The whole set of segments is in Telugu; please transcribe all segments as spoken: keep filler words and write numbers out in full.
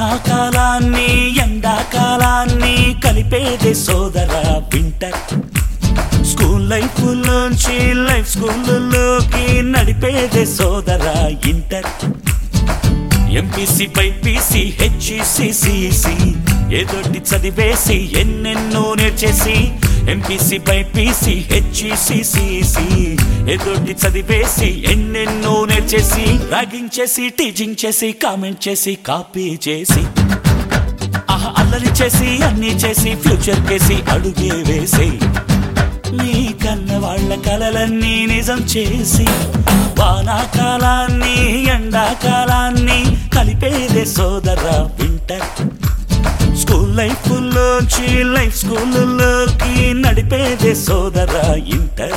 వానాకాలాన్ని ఎండాకాలాన్ని కలిపేదే సోదరా వింటర్. స్కూల్ లైఫ్ లోంచి లైఫ్ స్కూల్లోకి నడిపేదే సోదరా ఇంటర్. ఎంపీసీ బైపీసీ హెచ్ఈసీసీసీ ఏదోటి చదివేసి ఎన్నెన్నో నేర్చేసి, ఎంపీసీ బైపీసీ హెచ్ఈసీసీసీ ఏదోటి చదివేసి ఎన్నెన్నో నేర్చేసి, ర్యాగింగ్ చేసి టీచింగ్ చేసి కామెంట్ చేసి కాపీ చేసి, ఆహా అల్లరి చేసి అన్ని చేసి ఫ్యూచర్ కేసి అడుగే వేసి, నీ కన్న వాళ్ళ కలలన్నీ నిజం చేసి, వానాకాలాన్ని ఎండాకాలాన్ని కలిపేదే సోదరా వింటర్. స్కూల్ లైఫ్ లోంచి లైఫ్ స్కూల్లోకి నడిపేదే సోదరా ఇంటర్.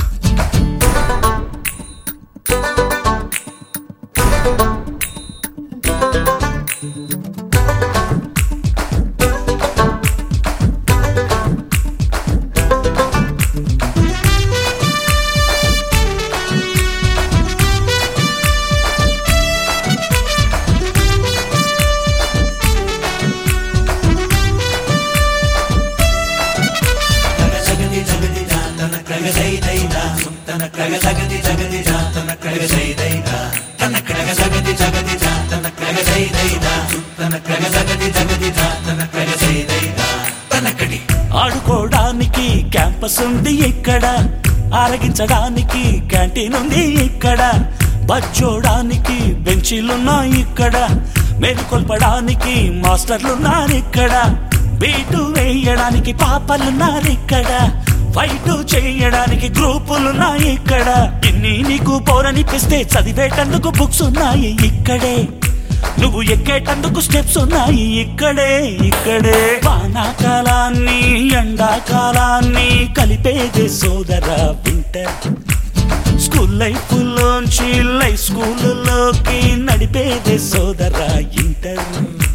ఆడుకోవడానికి క్యాంపస్ ఉంది ఇక్కడ, ఆరగించడానికి క్యాంటీన్ ఉంది ఇక్కడ, బచ్చోడానికి బెంచీలున్నాయి ఇక్కడ, మేలుకొల్పడానికి మాస్టర్లున్నారు ఇక్కడ, బీటు వేయడానికి పాపలున్నారు ఇక్కడ, ఫైట్ చేయడానికి గ్రూపులున్నాయి ఇక్కడ. ఇన్ని నీకు పోరనిపిస్తే చదివేటందుకు బుక్స్ ఉన్నాయి ఇక్కడే, నువ్వు ఎక్కేటందుకు స్టెప్స్ ఉన్నాయి ఇక్కడే ఇక్కడే. వానాకాలాన్ని ఎండాకాలాన్ని కలిపేదే సోదరా వింటర్. స్కూల్ లైఫ్ లోంచి లైఫ్ స్కూల్లోకి నడిపేదే సోదరా ఇంటర్.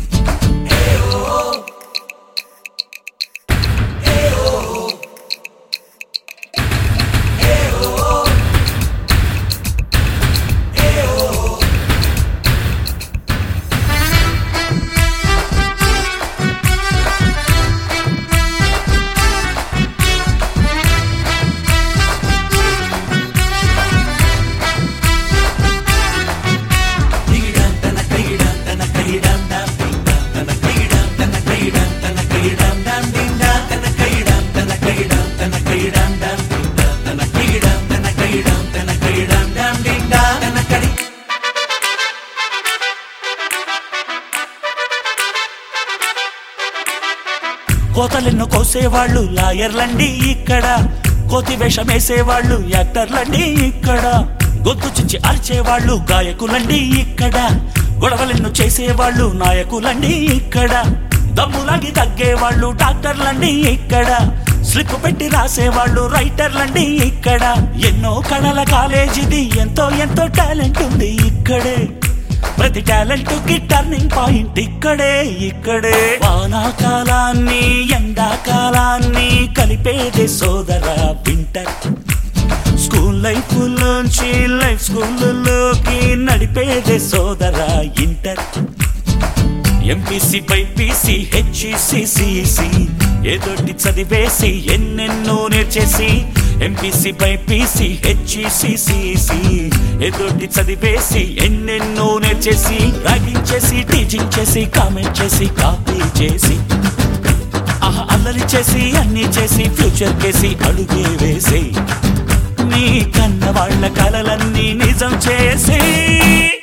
కోతలెన్ను కోసేవాళ్ళు లాయర్లండి ఇక్కడ, కోతి వేషం వేసేవాళ్ళు యాక్టర్లండి ఇక్కడ, గొంతు చించి అరిచేవాళ్ళు గాయకులండి ఇక్కడ, గొడవలెన్ను చేసేవాళ్ళు నాయకులండి ఇక్కడ, దమ్ములాగి తగ్గేవాళ్ళు డాక్టర్లండి ఇక్కడ, స్లిప్ పెట్టి రాసేవాళ్ళు రైటర్లండి ఇక్కడ. ఎన్నో కళల కాలేజీది, ఎంతో ఎంతో టాలెంట్ ఉంది ఇక్కడే, ప్రతి టాలెంట్ కి టర్నింగ్ పాయింట్ ఇక్కడే ఇక్కడే. వానాకాలాన్ని ఎండాకాలాన్ని కలిపేదే సోదరా వింటర్. స్కూల్ లైఫ్ లోంచి లైఫ్ స్కూల్లోకి నడిపేదే సోదరా ఇంటర్. ఎంపీసీ బైపీసీ హెచ్ఈసీసీ ఏదోటి చదివేసి ఎన్నెన్నో నేర్చేసి, ఎంపీసీ బైపీసీ హెచ్ఈసీసీ ఏదోటి చదివేసి ఎన్నెన్నో నేర్చేసి, ర్యాగింగ్ చేసి టీచింగ్ చేసి కామెంట్ చేసి కాపీ చేసి, ఆహా అల్లరి చేసి అన్ని చేసి ఫ్యూచర్ కేసి అడుగే వేసి, నీ కన్న వాళ్ళ కలలన్నీ నిజం చేసి.